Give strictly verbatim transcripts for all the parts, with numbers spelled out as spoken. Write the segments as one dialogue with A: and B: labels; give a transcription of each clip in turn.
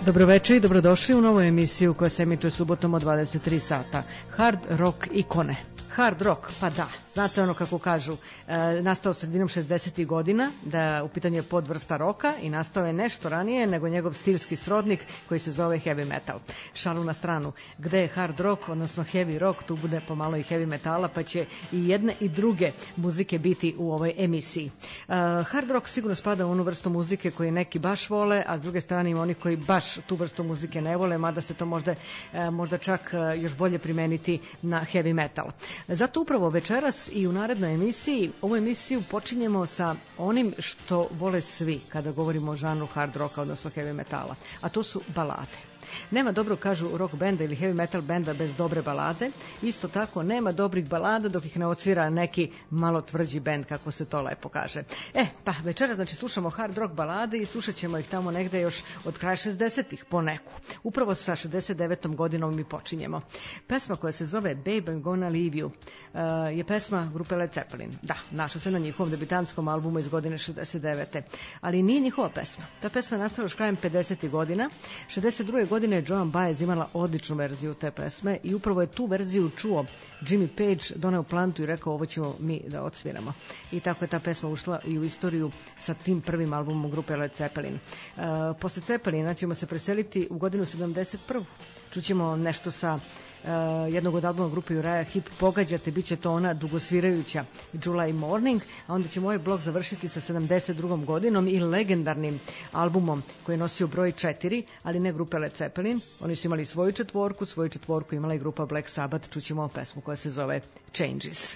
A: Dobroveče i dobrodošli u novu emisiju koja se emituje subotom od dvadeset tri sata. Hard rock ikone. Hard rock, pa da, znate ono kako kažu, e, nastao sredinom šezdesetih godina, da u pitanju je podvrsta roka i nastao je nešto ranije nego njegov stilski srodnik koji se zove heavy metal. Šalu na stranu, gde je hard rock, odnosno heavy rock, tu bude pomalo i heavy metala, pa će i jedne i druge muzike biti u ovoj emisiji. E, hard rock sigurno spada u onu vrstu muzike koju neki baš vole, a s druge strane ima oni koji baš tu vrstu muzike ne vole, mada se to možda, e, možda čak e, još bolje primeniti na heavy metal. Zato upravo večeras i u narednoj emisiji, ovu emisiju počinjemo sa onim što vole svi kada govorimo o žanru hard rocka, odnosno heavy metala, a to su balade. Nema dobro, kažu, rock benda ili heavy metal benda bez dobre balade. Isto tako, nema dobrih balada dok ih ne odsvira neki malo tvrđi bend, kako se to lepo kaže. E, pa večera, znači, slušamo hard rock balade i slušat ćemo ih tamo negde još od kraja šezdesetih po neku. Upravo sa šezdeset devetom godinom mi počinjemo. Pesma koja se zove Babe I'm Gonna Leave You uh, je pesma grupe Led Zeppelin. Da, našla se na njihovom debitantskom albumu iz godine šezdeset devete. Ali nije njihova pesma. Ta pesma je nastala još krajem pedesetih godina. šezdeset druge godine je Joan Baez imala odličnu verziju te pesme i upravo je tu verziju čuo Jimmy Page, doneo plantu i rekao ovo ćemo mi da odsviramo. I tako je ta pesma ušla i u istoriju sa tim prvim albumom grupe Led Zeppelin. Uh, posle Zeppelina ćemo se preseliti u godinu sedamdeset prvu. Čućemo nešto sa Uh, jednog od albuma grupe Uriah Heep, Pogađate, bit će to ona dugosvirajuća July Morning, a onda ćemo ovaj blok završiti sa sedamdeset drugom godinom i legendarnim albumom koji je nosio broj četiri, ali ne grupe Led Zeppelin. Oni su imali svoju četvorku, svoju četvorku imala i grupa Black Sabbath. Čućemo pesmu koja se zove Changes.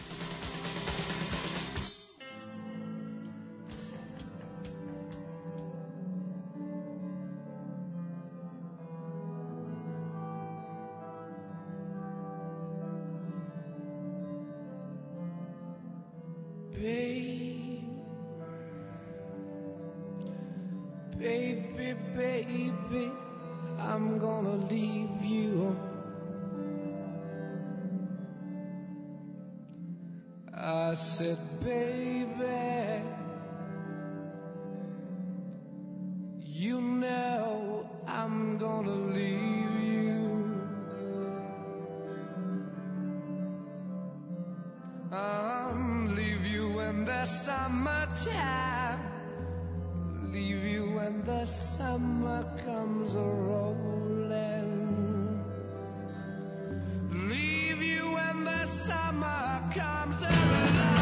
B: Baby, baby, I'm gonna leave you. I said, baby, you know I'm gonna leave you. I'll leave you in the summertime, leave you when the summer comes a-rolling, leave you when the summer comes along.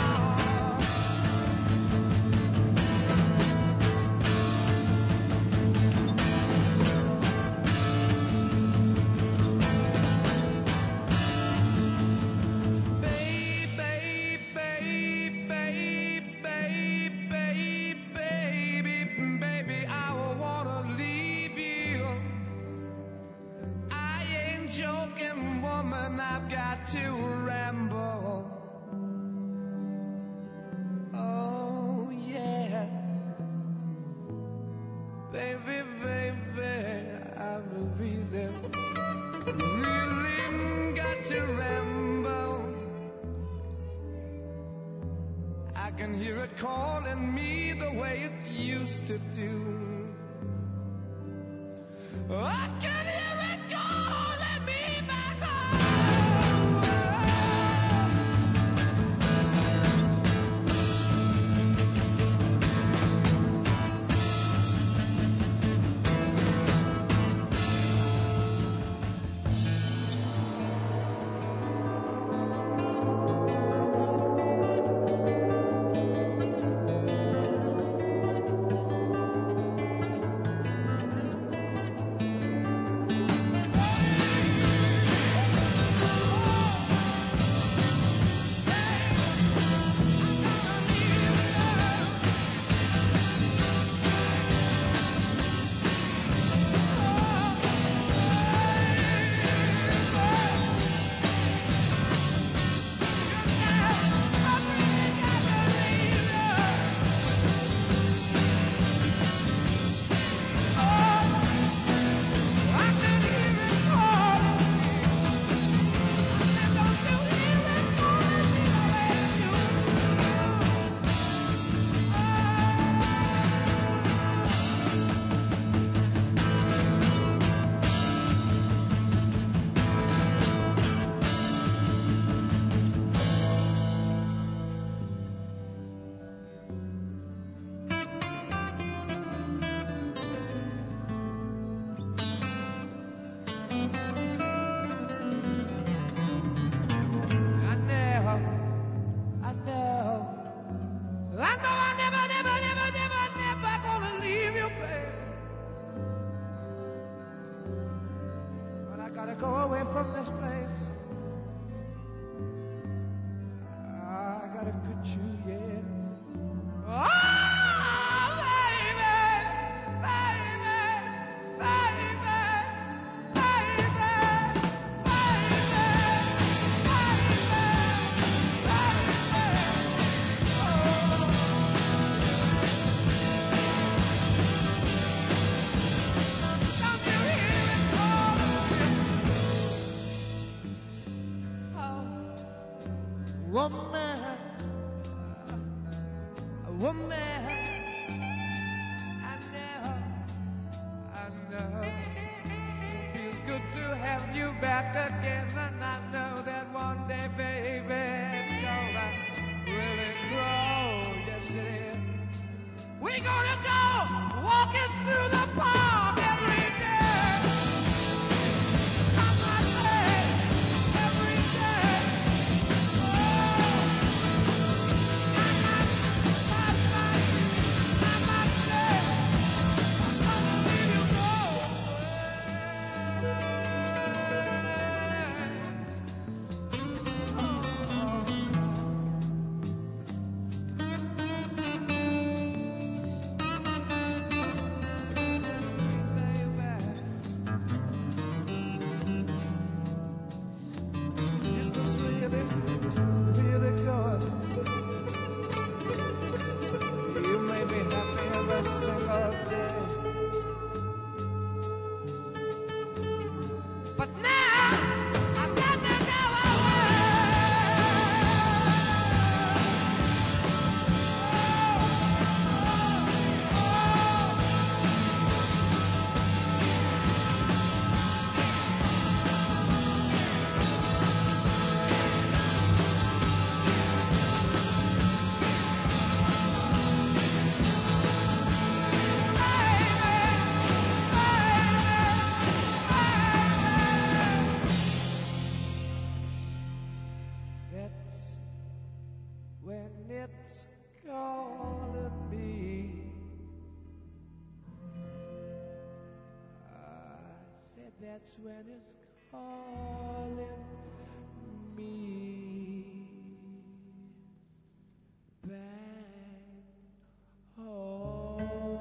B: I've got to ramble. Oh yeah, baby, baby, I've really, really got to ramble. I can hear it calling me the way it used to do. I can hear it calling me back home. this place. I got a good chew, yeah. Oh, baby, baby, baby, baby, woman, woman, I know, I know. It feels good to have you back again, and I know that one day, baby, it's gonna really grow. Yes, it is. We're gonna go walking through the park every day. I must say, every day. That's when it's calling me back home.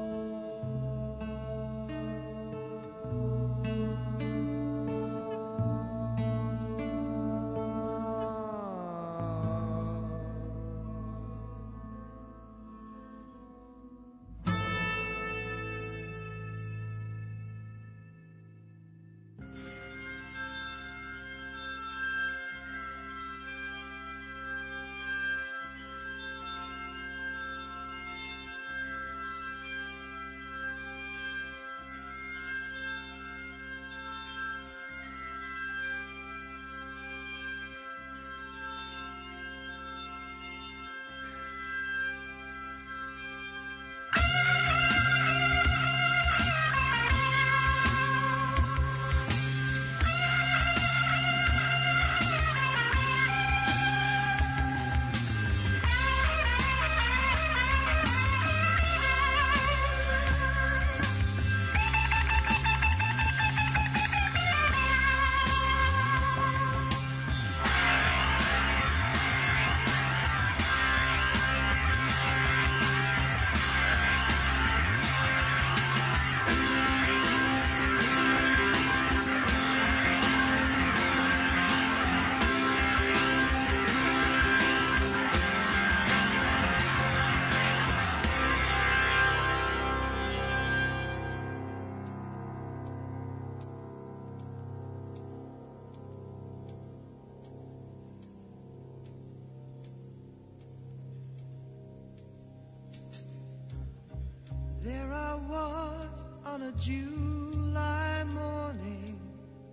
B: There I was on a July morning,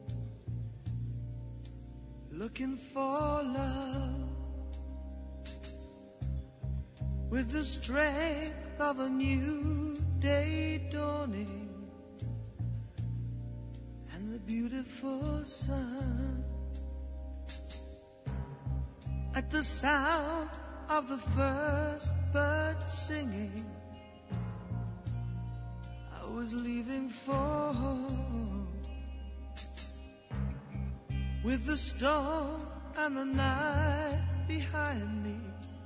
B: looking for love with the strength of a new day dawning and the beautiful sun. At the sound of the first bird singing, I was leaving for home. with the storm and the night behind me,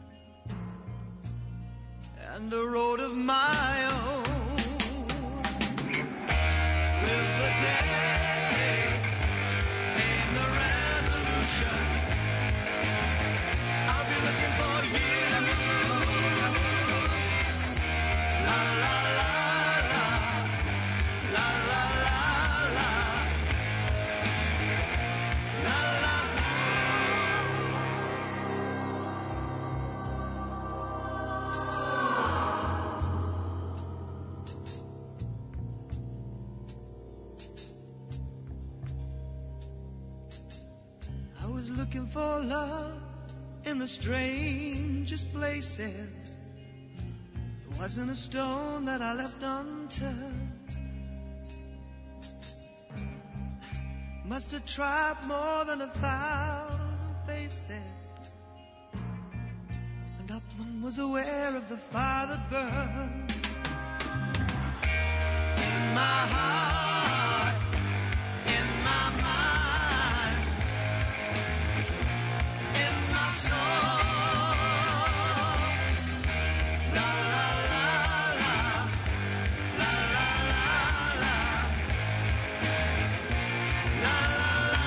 B: and a road of my own. With the day came the resolution. I'll be looking for you. La la la la, la la la la, la la. I was looking for love in the strangest places. There wasn't a stone that I left unturned. Must have tried more than a thousand faces, and not one was aware of the fire that burned in my heart, in my mind, in my soul. La la la la, la la la la, la la la.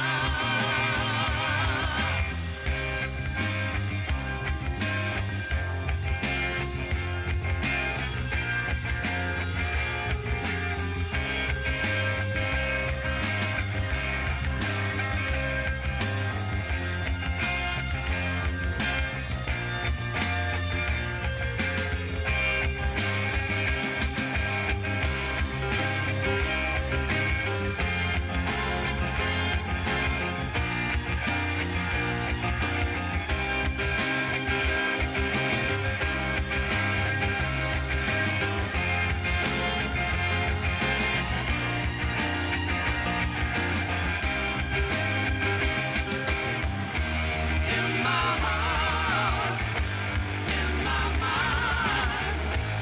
B: In my heart, in my mind,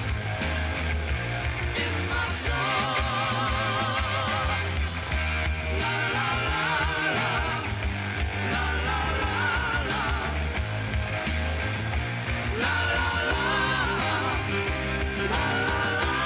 B: in my soul. La la la la, la la la la, la la la, la la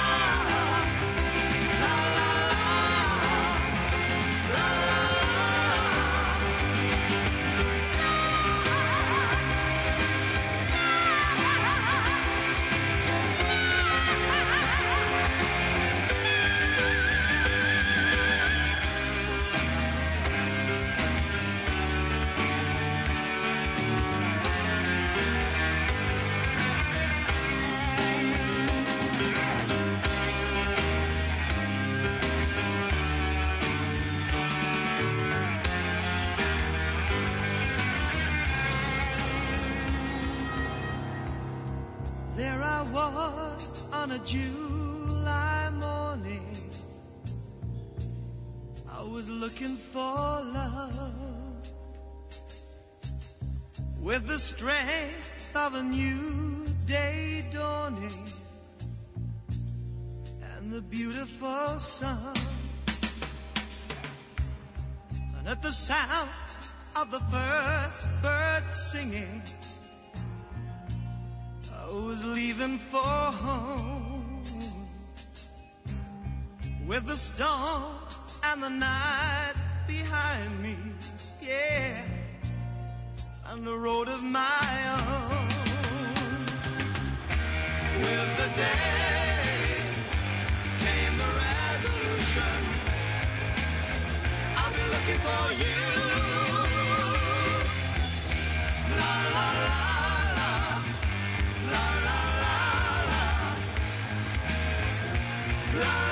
B: There I was on a July morning. I was looking for love with the strength of a new day dawning and the beautiful sun. And at the sound of the first bird singing, I was leaving for home with the storm and the night behind me, yeah, and a road of my own. With the day came the resolution. I'll be looking for you. La la la la, la la la la, la la la.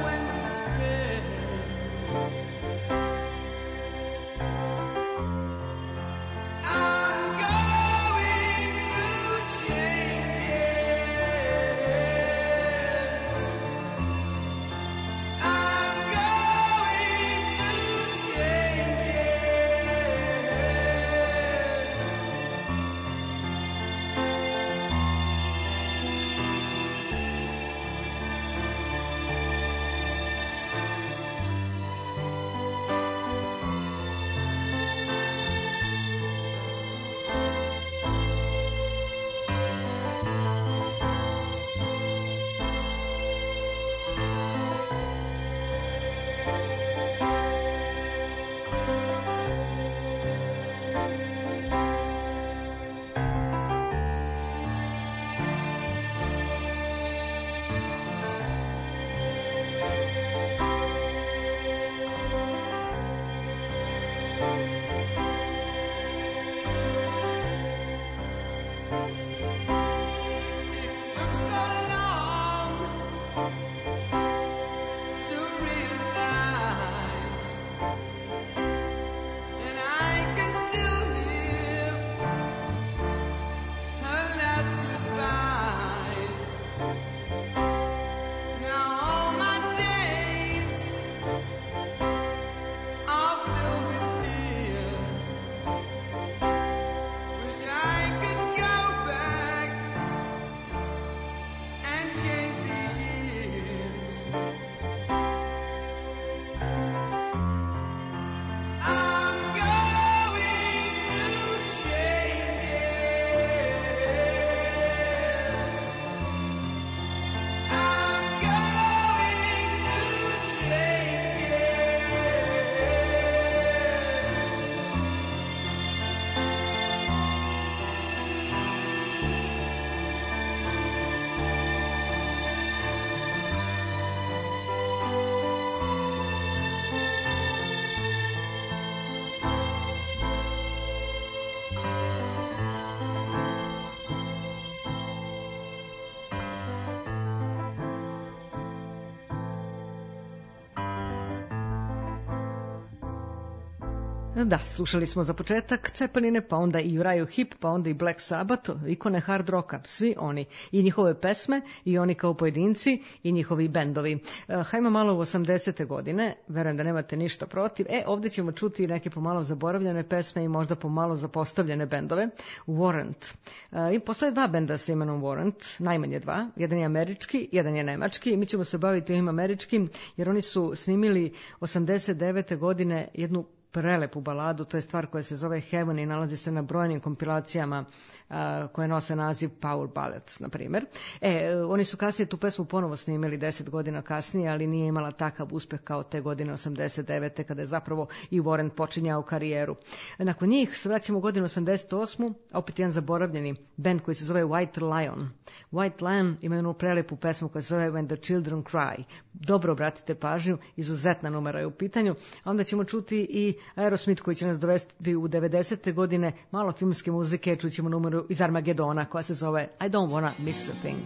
A: Da, slušali smo za početak Cepeline, pa onda i Uriah Heep, pa onda i Black Sabbath, ikone hard rocka, svi oni, i njihove pesme, i oni kao pojedinci, i njihovi bendovi. Hajmo malo u osamdesete godine, verujem da nemate ništa protiv. E, ovdje ćemo čuti neke pomalo zaboravljene pesme i možda pomalo zapostavljene bendove. Warrant. I postoje dva benda sa imenom Warrant, najmanje dva. Jedan je američki, jedan je nemački, i mi ćemo se baviti ovim američkim, jer oni su snimili osamdeset devete godine jednu prelepu baladu, to je stvar koja se zove Heaven i nalazi se na brojnim kompilacijama a, koje nose naziv Power Ballads, na primjer. E, oni su kasnije tu pesmu ponovo snimili deset godina kasnije, ali nije imala takav uspeh kao te godine osamdeset devete kada je zapravo i Warren počinjao karijeru. Nakon njih se vraćamo u godinu osamdeset osmu, opet jedan zaboravljeni band koji se zove White Lion. White Lion ima jednu prelepu pesmu koja se zove When the Children Cry. Dobro obratite pažnju, izuzetna numera je u pitanju. A onda ćemo čuti i Aerosmith koji će nas dovesti u devedesete godine, malo filmske muzike, čućemo numeru iz Armagedona koja se zove I Don't Wanna Miss a Thing.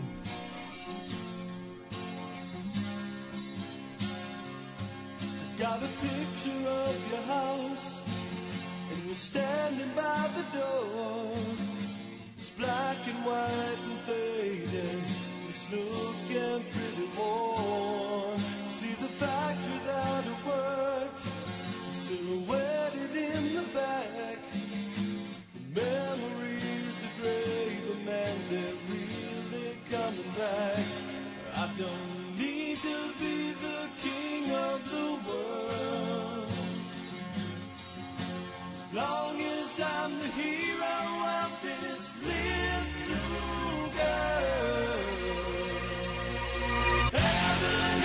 C: Got a picture of your house and you're standing by the door. It's black and white and faded, it's looking pretty warm. See the factory that it worked silhouetted in the back. The memories of great, but man, they're really coming back. I don't need to be the king of the world, as long as I'm the hero of this little girl. Heaven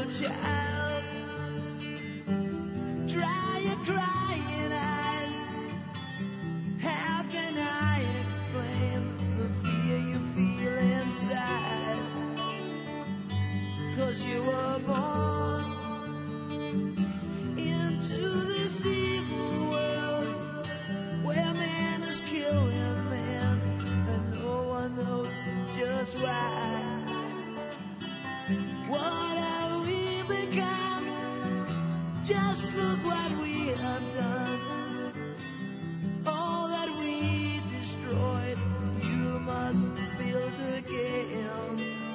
C: child. Dry your crying eyes. How can I explain the fear you feel inside? 'Cause you were born into this evil world where man is killing man and no one knows just why. What have we become? Just look what we have done. All that we destroyed, you must build again.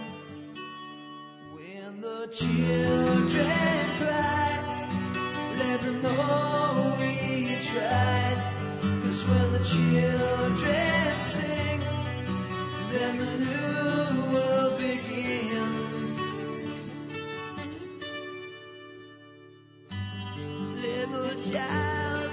C: When the children cry, let them know we tried. 'Cause when the children sing, then the new world begins. Little child,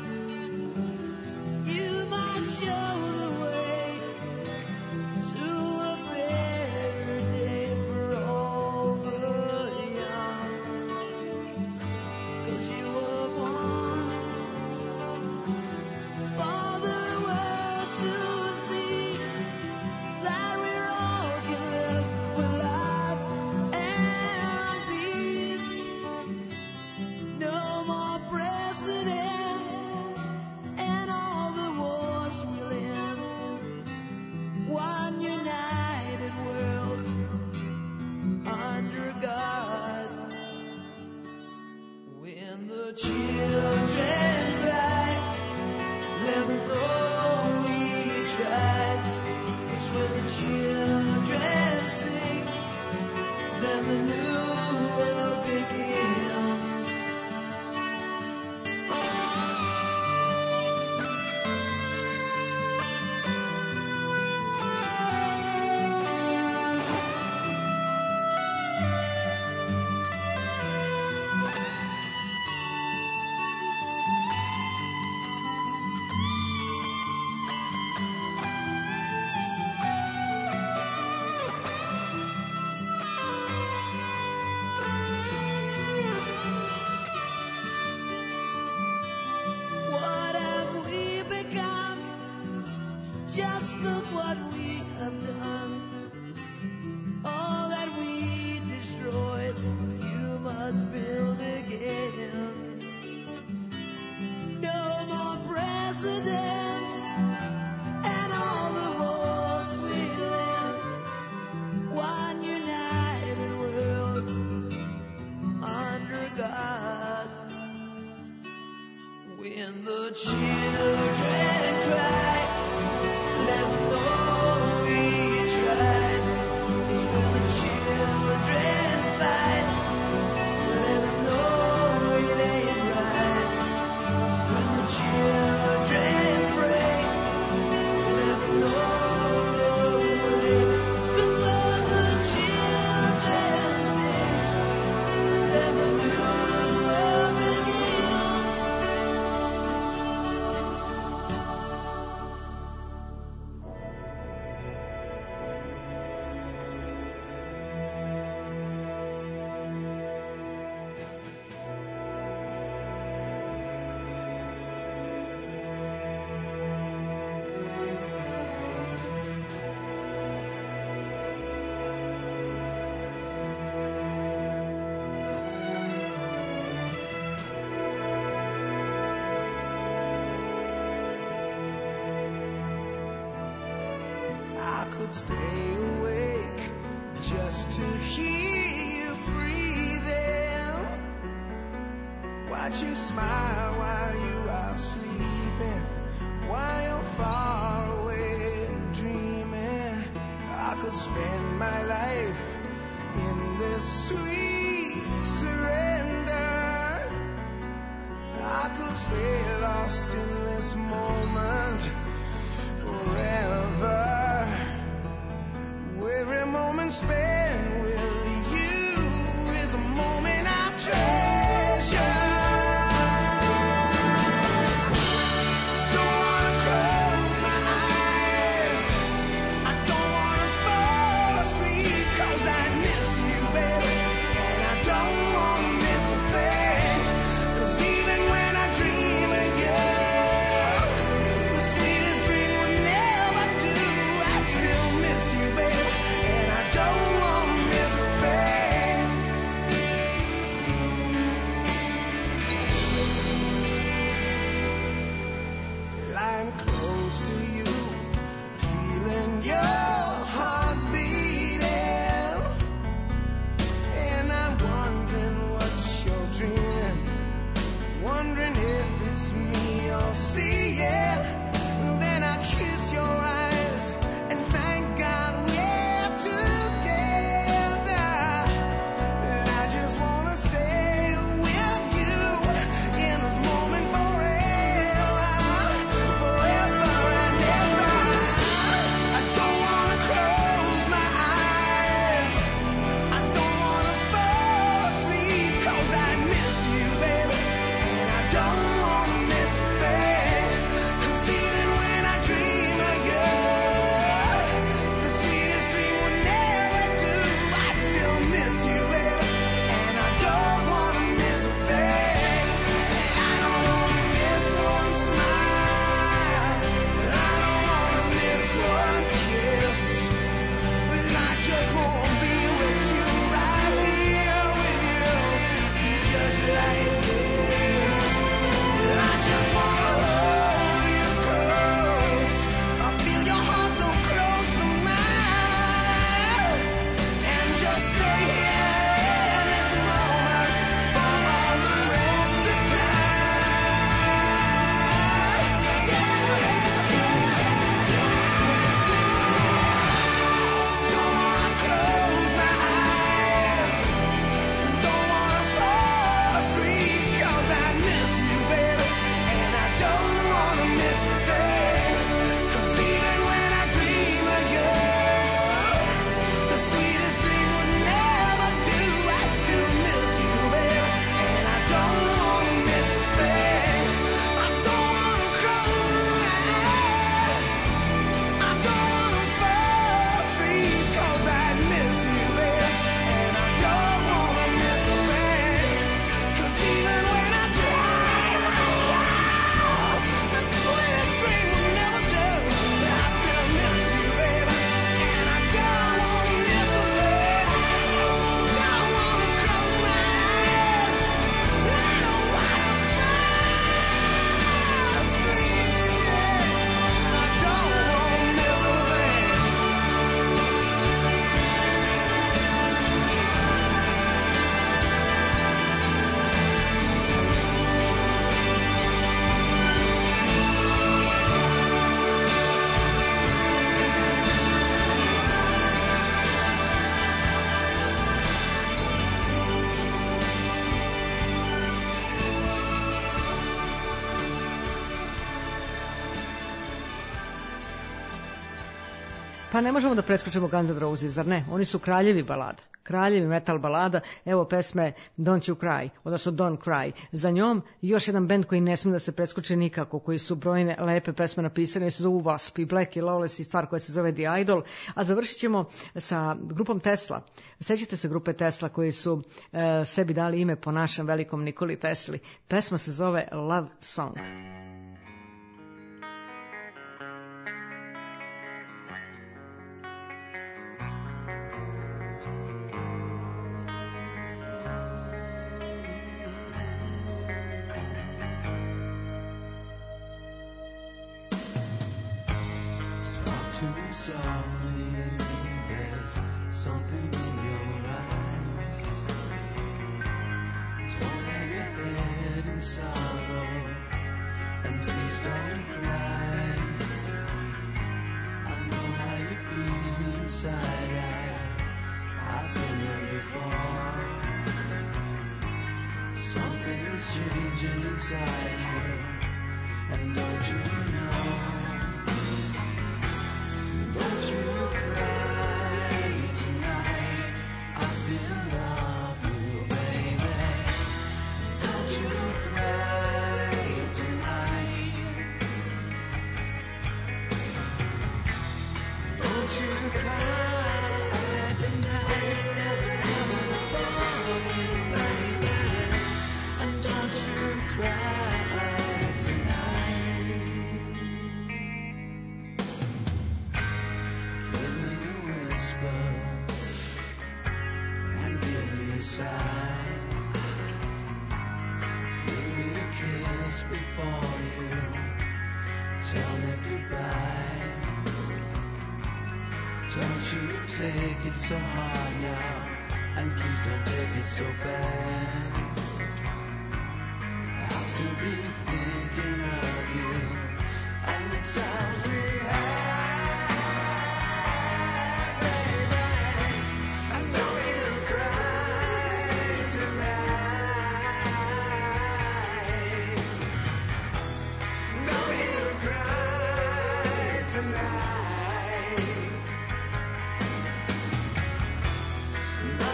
C: you must show the way to a better day for all the young. 'Cause you were born for the world to see that we're all can live with love and peace. No more presidents and all the wars we'll end. One united world under God. When the children cry, let them know we tried. 'Cause when the children sing, then the new world begins. What have we become? Just look what we have done. All that we destroyed, you must build again. No more presidents and all the wars we win. One united world under God. When the children cry, let them know we tried. 'Cause when the children fight, let them know it ain't right. When the children pray, let them know the way. 'Cause when the children sing, then the new world begins. I could stay awake just to hear you breathing. Watch you smile while you are sleeping, while you're far away dreaming. I could spend my life in this sweet surrender. I could stay lost in this moment forever. Every moment spent with you is a moment I treasure. Don't wanna close my eyes, I don't wanna fall asleep, 'cause I miss you, baby, and I don't
A: Pa ne možemo da preskočimo Guns N' Roses, zar ne? Oni su kraljevi balada, kraljevi metal balada. Evo pesme Don't You Cry, odnosno Don't Cry. Za njom još jedan bend koji ne sme da se preskoči nikako, koji su brojne lepe pesme napisane, se zovu Wasp i Black i Lawless i stvar koja se zove The Idol. A završit ćemo sa grupom Tesla. Sećate se grupe Tesla koji su e, sebi dali ime po našem velikom Nikoli Tesli. Pesma se zove Love Song.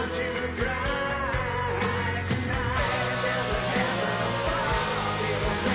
C: Cry tonight, there's a heaven above you.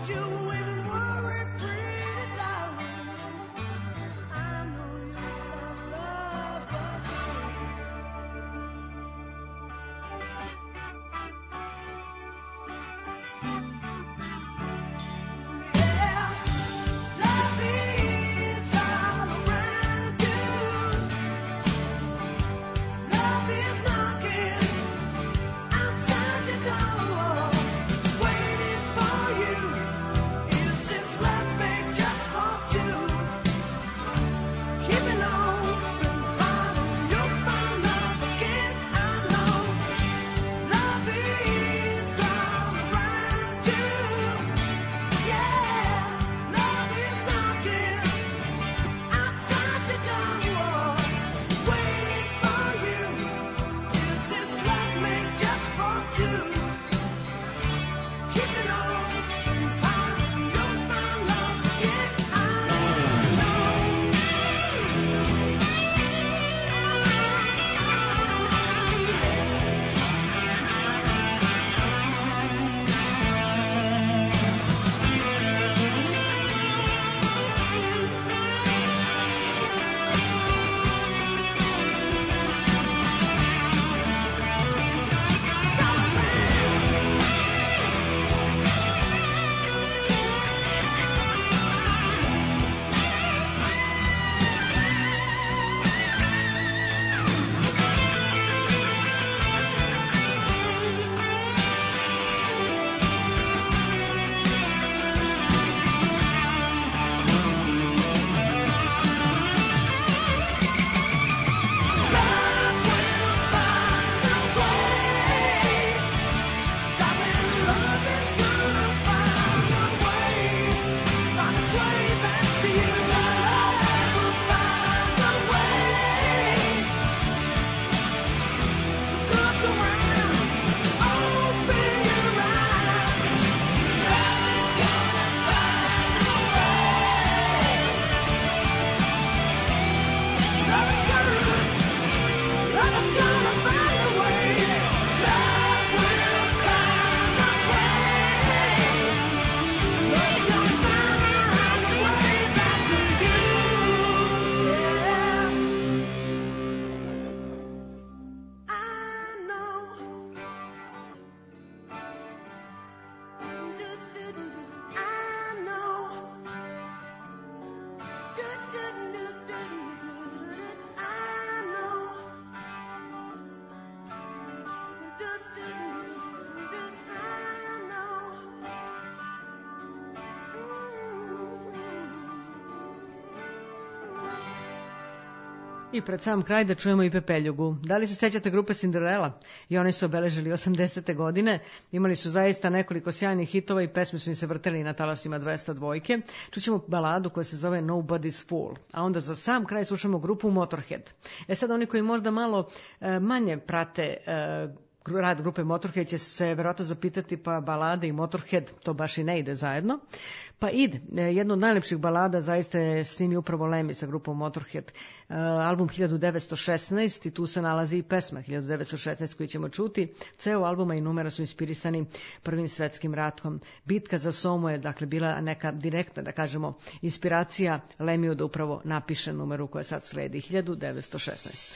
A: I pred sam kraj da čujemo i Pepeljugu. Da li se sećate grupe Cinderella? I oni su obeležili osamdesete godine. Imali su zaista nekoliko sjajnih hitova i pesme su im se vrteli na talasima dvesta dvojke. Čućemo baladu koja se zove Nobody's Fool. A onda za sam kraj slušamo grupu Motorhead. E sad oni koji možda malo e, manje prate e, rad grupe Motorhead će se verovatno zapitati pa balade i Motorhead, to baš i ne ide zajedno. Pa ide. Jedna od najlepših balada zaista je snimi upravo Lemmy sa grupom Motorhead. Album hiljadu devetsto šesnaest i tu se nalazi i pesma hiljadu devetsto šesnaest koju ćemo čuti. Ceo albuma i numera su inspirisani Prvim svetskim ratom. Bitka za Somu je dakle bila neka direktna, da kažemo, inspiracija Lemmiju da upravo napiše numeru koja sad sledi, hiljadu devetsto šesnaest.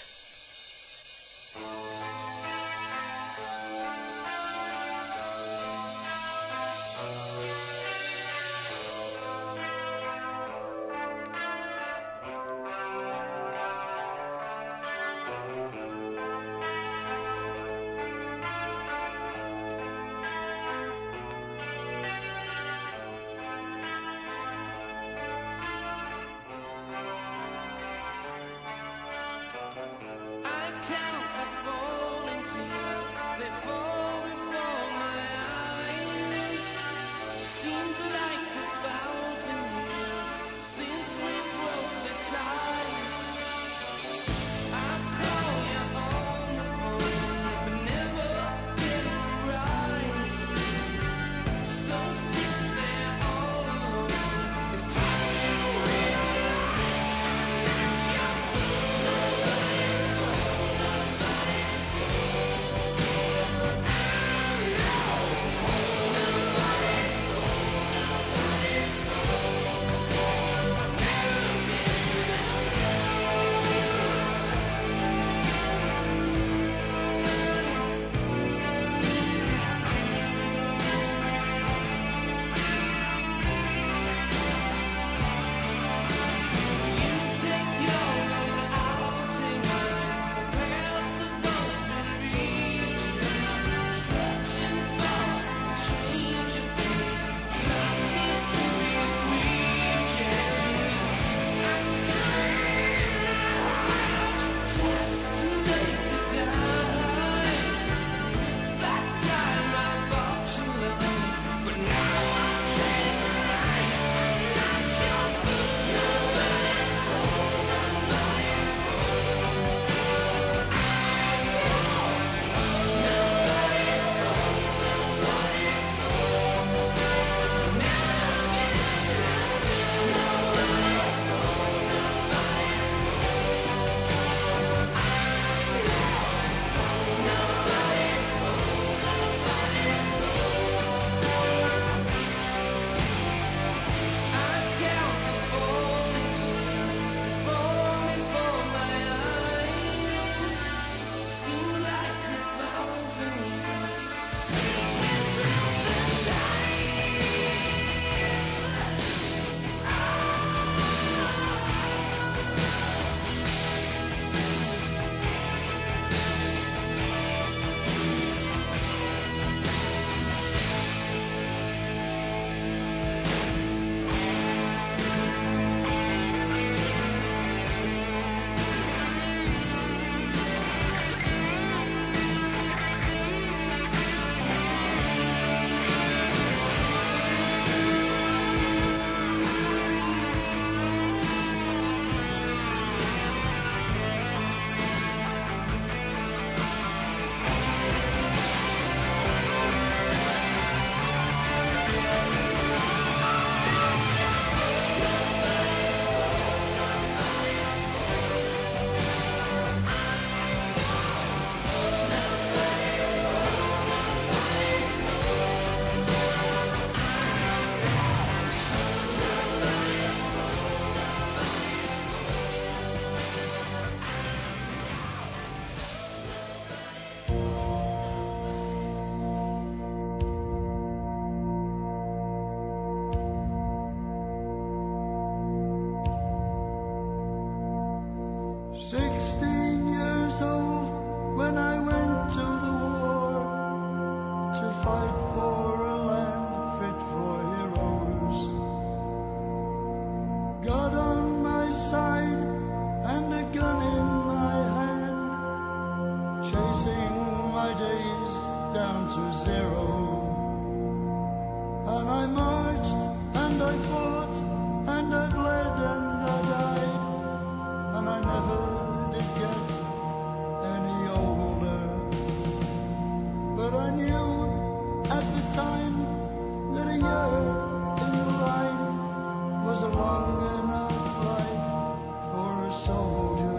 C: Thank you. I fought, and I bled, and I died, and I never did get any older. But I knew at the time that a year in the line was a long enough life for a soldier.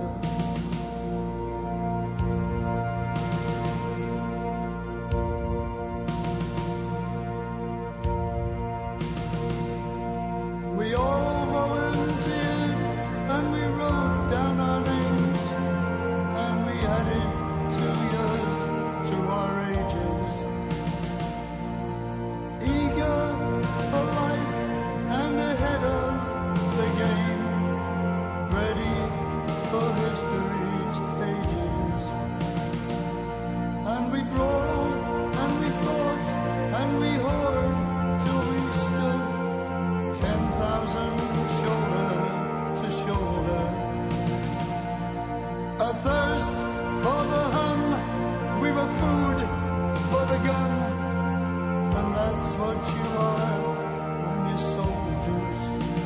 C: We all volunteered and we wrote down our names, and we added two years to our ages. Eager for life and ahead of the game, ready for history's pages. And we brawled and we fought and we hoard till we stood ten thousand shoulder to shoulder. A thirst for the Hun, we were food for the gun, and that's what you are when you're soldiers.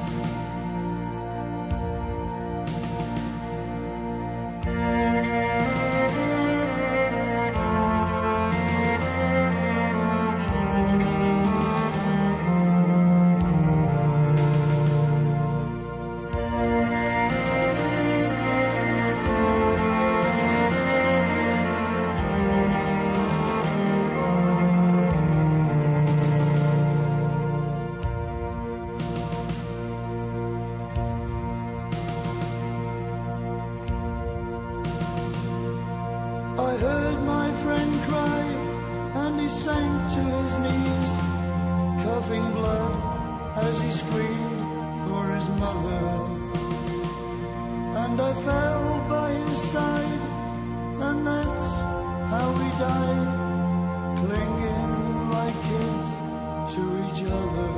C: I heard my friend cry, and he sank to his knees, coughing blood as he screamed for his mother. And I fell by his side, and that's how we died, clinging like kids to each other.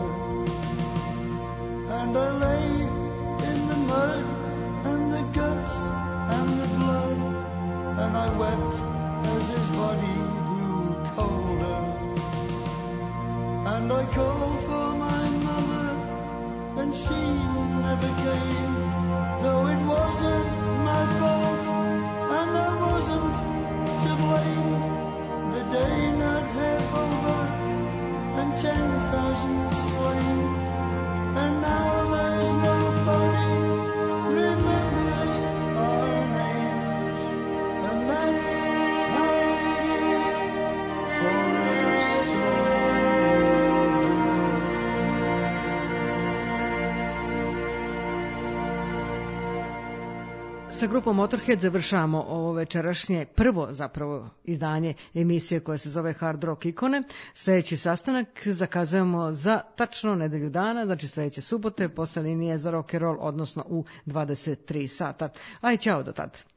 C: And I lay in the mud and the guts and the blood, and I wept as his body grew colder. And I called for my mother, and she never came, though it wasn't my fault, and I wasn't to blame. The day not half over, and ten thousand slain, and now there's nobody remembers our names. And that's how it is for a soldier.
A: Sa grupom Motorhead završavamo ovo večerašnje prvo zapravo izdanje emisije koja se zove Hard Rock Ikone. Sljedeći sastanak zakazujemo za tačno nedelju dana, znači sljedeće subote, posle linije za rock and roll, odnosno u dvadeset tri sata. Aj, ćao do tad.